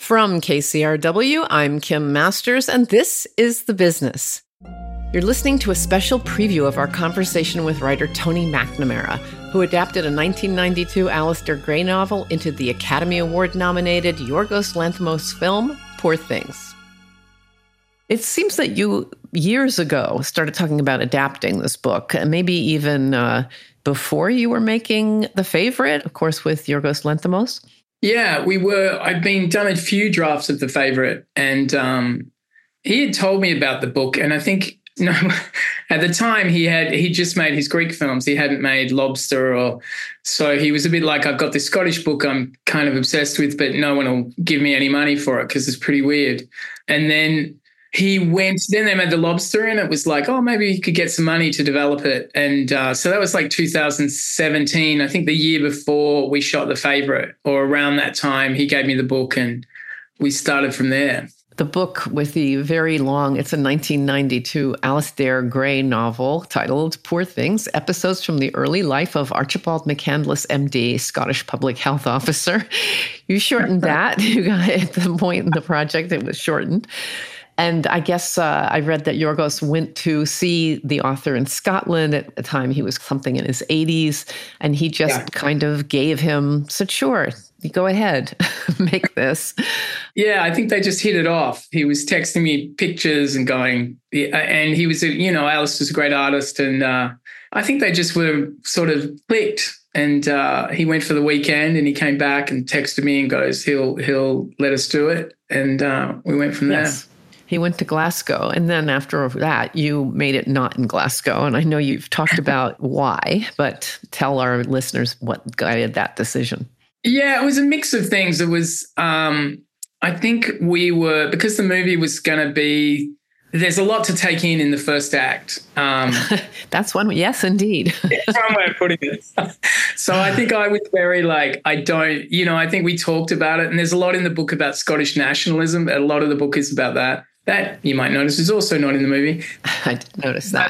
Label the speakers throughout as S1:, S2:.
S1: From KCRW, I'm Kim Masters, and this is The Business. You're listening to a special preview of our conversation with writer Tony McNamara, who adapted a 1992 Alistair Gray novel into the Academy Award-nominated Yorgos Lanthimos film, Poor Things. It seems that you, years ago, started talking about adapting this book, maybe even before you were making The Favourite, of course, with Yorgos Lanthimos.
S2: Yeah, we were. I'd done a few drafts of The Favourite, and he had told me about the book. And I think, at the time he just made his Greek films. He hadn't made Lobster, so he was a bit like, I've got this Scottish book I'm kind of obsessed with, but no one will give me any money for it because it's pretty weird. And then then they made The Lobster, and it was like, oh, maybe you could get some money to develop it. And so that was like 2017, I think the year before we shot The Favourite, or around that time, he gave me the book and we started from there.
S1: The book with the very long, it's a 1992 Alistair Gray novel titled Poor Things, Episodes from the Early Life of Archibald McCandless, MD, Scottish Public Health Officer. You shortened that. You got at the point in the project, it was shortened. And I guess I read that Yorgos went to see the author in Scotland. At the time, he was something in his 80s, and he just kind of said, sure, you go ahead, make this.
S2: Yeah, I think they just hit it off. He was texting me pictures and going, and he was, Alice was a great artist. And I think they just were sort of clicked. And he went for the weekend and he came back and texted me and goes, he'll let us do it. And we went from there.
S1: He went to Glasgow, and then after that, you made it not in Glasgow. And I know you've talked about why, but tell our listeners what guided that decision.
S2: Yeah, it was a mix of things. It was, I think because the movie was going to be, there's a lot to take in the first act.
S1: That's one, yes, indeed.
S2: That's one way of putting it. So I think I was very I think we talked about it, and there's a lot in the book about Scottish nationalism. A lot of the book is about that. That, you might notice, is also not in the movie.
S1: I did notice that,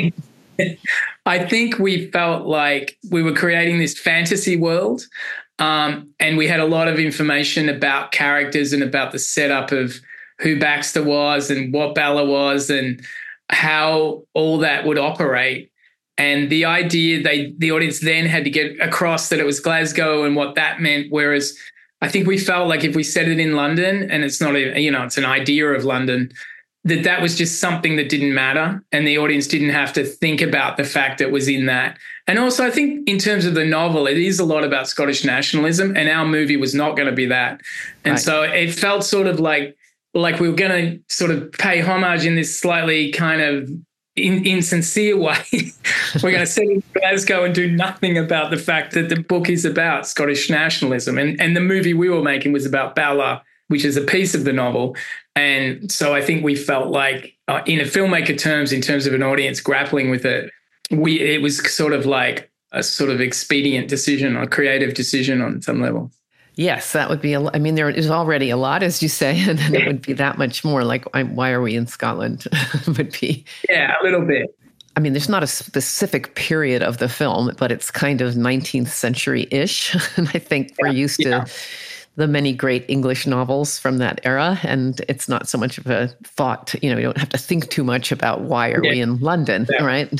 S2: I think we felt like we were creating this fantasy world, and we had a lot of information about characters and about the setup of who Baxter was and what Bella was and how all that would operate. And the idea the audience then had to get across that it was Glasgow and what that meant, whereas I think we felt like if we set it in London, and it's not, it's an idea of London, that was just something that didn't matter, and the audience didn't have to think about the fact it was in that. And also, I think in terms of the novel, it is a lot about Scottish nationalism, and our movie was not going to be that. And so it felt sort of like we were going to sort of pay homage in this slightly kind of insincere way. We're going to set in Glasgow and do nothing about the fact that the book is about Scottish nationalism. And the movie we were making was about Bella, which is a piece of the novel. And so I think we felt like in a filmmaker terms, in terms of an audience grappling with it, it was sort of like a sort of expedient decision or creative decision on some level.
S1: Yes, that would be there is already a lot, as you say, and then it would be that much more. Like, why are we in Scotland? Would be.
S2: Yeah, a little bit.
S1: There's not a specific period of the film, but it's kind of 19th century-ish. And I think we're used to the many great English novels from that era. And it's not so much of a thought, you don't have to think too much about why are we in London, right?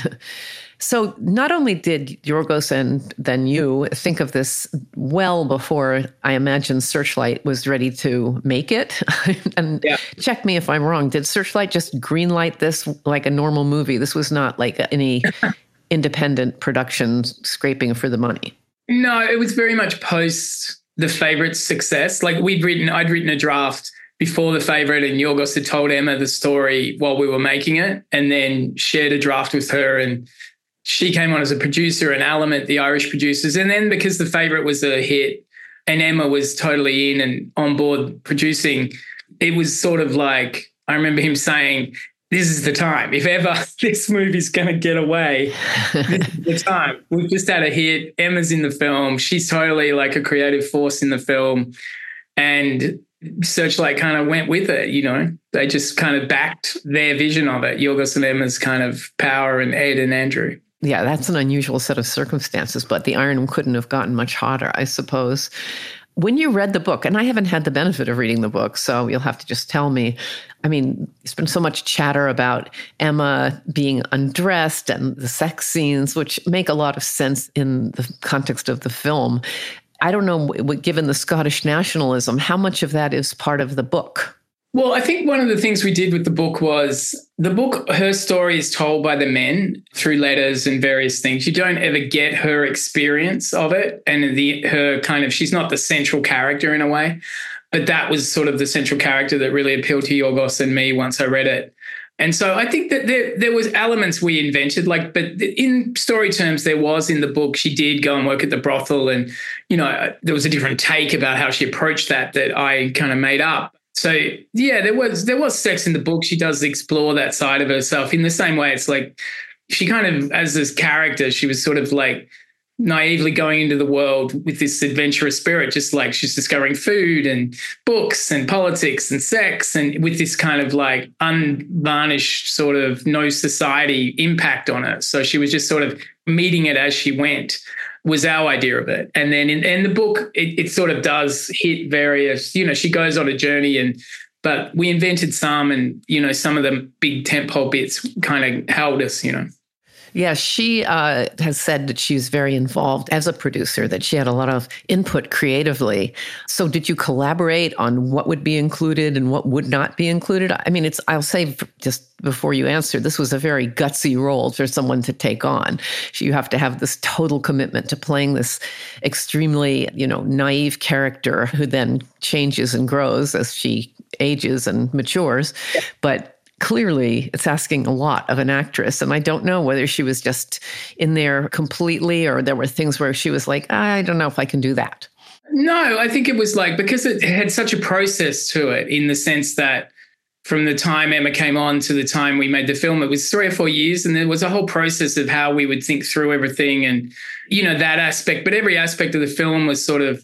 S1: So not only did Yorgos and then you think of this well before, I imagine, Searchlight was ready to make it. And check me if I'm wrong. Did Searchlight just greenlight this like a normal movie? This was not like any independent production scraping for the money.
S2: No, it was very much post The Favourite's success. Like I'd written a draft before The Favourite, and Yorgos had told Emma the story while we were making it, and then shared a draft with her, and she came on as a producer, and Element, the Irish producers. And then because The Favourite was a hit and Emma was totally in and on board producing, it was sort of like, I remember him saying, this is the time. If ever this movie's going to get away, this is the time. We've just had a hit. Emma's in the film. She's totally like a creative force in the film. And Searchlight kind of went with it, They just kind of backed their vision of it, Yorgos and Emma's kind of power, and Ed and Andrew.
S1: Yeah, that's an unusual set of circumstances, but the iron couldn't have gotten much hotter, I suppose. When you read the book, and I haven't had the benefit of reading the book, so you'll have to just tell me. I mean, there's been so much chatter about Emma being undressed and the sex scenes, which make a lot of sense in the context of the film. I don't know, given the Scottish nationalism, how much of that is part of the book?
S2: Well, I think one of the things we did with the book was her story is told by the men through letters and various things. You don't ever get her experience of it and she's not the central character in a way, but that was sort of the central character that really appealed to Yorgos and me once I read it. And so I think that there was elements we invented, but in story terms, there was in the book, she did go and work at the brothel and, there was a different take about how she approached that I kind of made up. So yeah, there was sex in the book. She does explore that side of herself in the same way. It's like she kind of, as this character, she was sort of like naively going into the world with this adventurous spirit, just like she's discovering food and books and politics and sex, and with this kind of like unvarnished sort of no society impact on her. So she was just sort of meeting it as she went. Was our idea of it. And then in the book, it sort of does hit various, she goes on a journey but we invented some and, some of the big tentpole bits kind of held us,
S1: Yeah, she has said that she's very involved as a producer, that she had a lot of input creatively. So did you collaborate on what would be included and what would not be included? I mean, I'll say just before you answer, this was a very gutsy role for someone to take on. You have to have this total commitment to playing this extremely, naive character who then changes and grows as she ages and matures. Yeah. But clearly, it's asking a lot of an actress. And I don't know whether she was just in there completely or there were things where she was like, I don't know if I can do that.
S2: No, I think it was because it had such a process to it in the sense that from the time Emma came on to the time we made the film, it was 3 or 4 years. And there was a whole process of how we would think through everything and, that aspect. But every aspect of the film was sort of,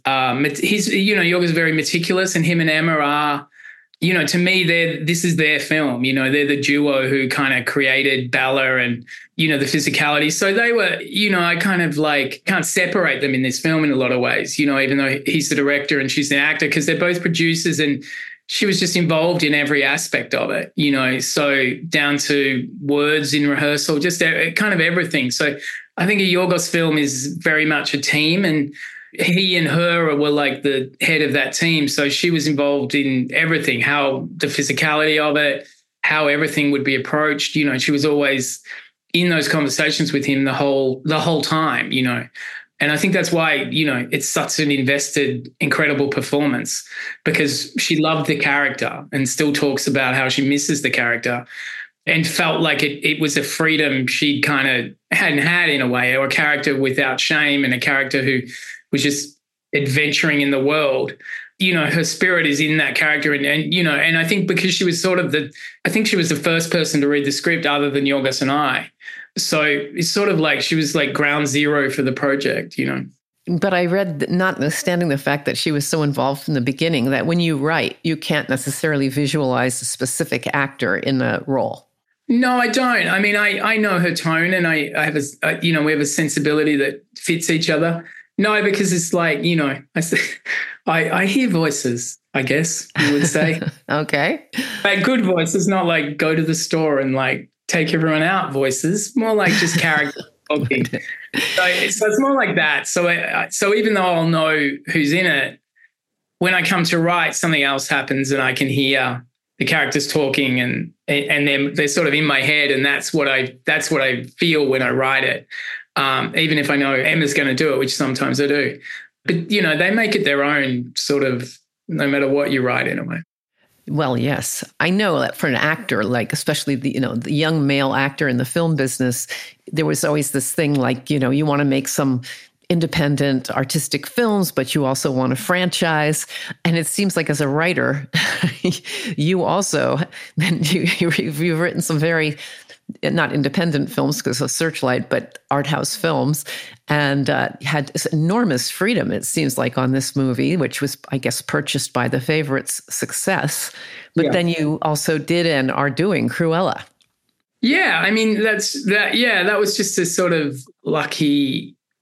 S2: Yorgos very meticulous, and him and Emma are, to me, this is their film. They're the duo who kind of created Bella and, the physicality. So they were, I kind of can't separate them in this film in a lot of ways, even though he's the director and she's the actor, because they're both producers, and she was just involved in every aspect of it, so down to words in rehearsal, just kind of everything. So I think a Yorgos film is very much a team, and he and her were like the head of that team. So she was involved in everything, how the physicality of it, how everything would be approached. She was always in those conversations with him the whole time, And I think that's why, it's such an invested, incredible performance, because she loved the character and still talks about how she misses the character and felt like it was a freedom she'd kind of hadn't had in a way, or a character without shame and a character who was just adventuring in the world. Her spirit is in that character. And I think because she was she was the first person to read the script other than Yorgos and I. So it's sort of like she was like ground zero for the project,
S1: But I read, notwithstanding the fact that she was so involved from the beginning, that when you write, you can't necessarily visualize a specific actor in a role.
S2: No, I don't. I mean, I know her tone, and I have we have a sensibility that fits each other. No, because it's like, I hear voices, I guess you would say.
S1: Okay.
S2: Like good voices, not like go to the store and like take everyone out voices, more like just character talking. So it's more like that. So even though I'll know who's in it, when I come to write, something else happens and I can hear the characters talking and they're sort of in my head, and that's what I feel when I write it. Even if I know Emma's going to do it, which sometimes I do. But, they make it their own sort of, no matter what you write in a way.
S1: Well, yes. I know that for an actor, like especially the young male actor in the film business, there was always this thing like, you want to make some independent artistic films, but you also want a franchise. And it seems like as a writer, you also, you've written some very, not independent films because of Searchlight, but art house films, and had this enormous freedom, it seems like, on this movie, which was, I guess, purchased by The Favourite's success. But then you also did and are doing Cruella.
S2: Yeah, I mean, that was just a sort of lucky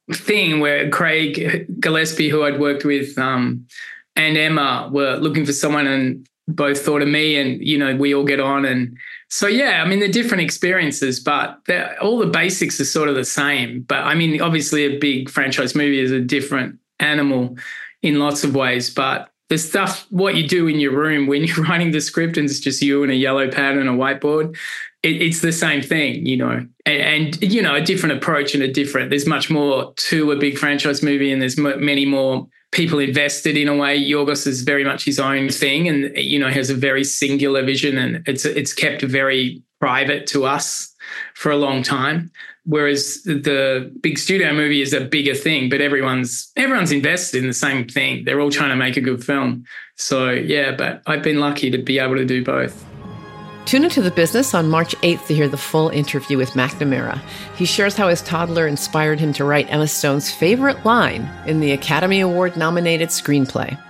S2: thing where Craig Gillespie, who I'd worked with, and Emma were looking for someone and both thought of me, and, you know, we all get on. And so, yeah, I mean, they're different experiences, but all the basics are sort of the same. But I mean, obviously a big franchise movie is a different animal in lots of ways, but the stuff, what you do in your room when you're writing the script and it's just you and a yellow pad and a whiteboard, it's the same thing, you know, and you know, a different approach and there's much more to a big franchise movie, and there's many more people invested in a way. Yorgos is very much his own thing, and, you know, has a very singular vision, and it's kept very private to us for a long time. Whereas the big studio movie is a bigger thing, but everyone's invested in the same thing. They're all trying to make a good film. So, yeah, but I've been lucky to be able to do both.
S1: Tune into The Business on March 8th to hear the full interview with McNamara. He shares how his toddler inspired him to write Emma Stone's favorite line in the Academy Award-nominated screenplay.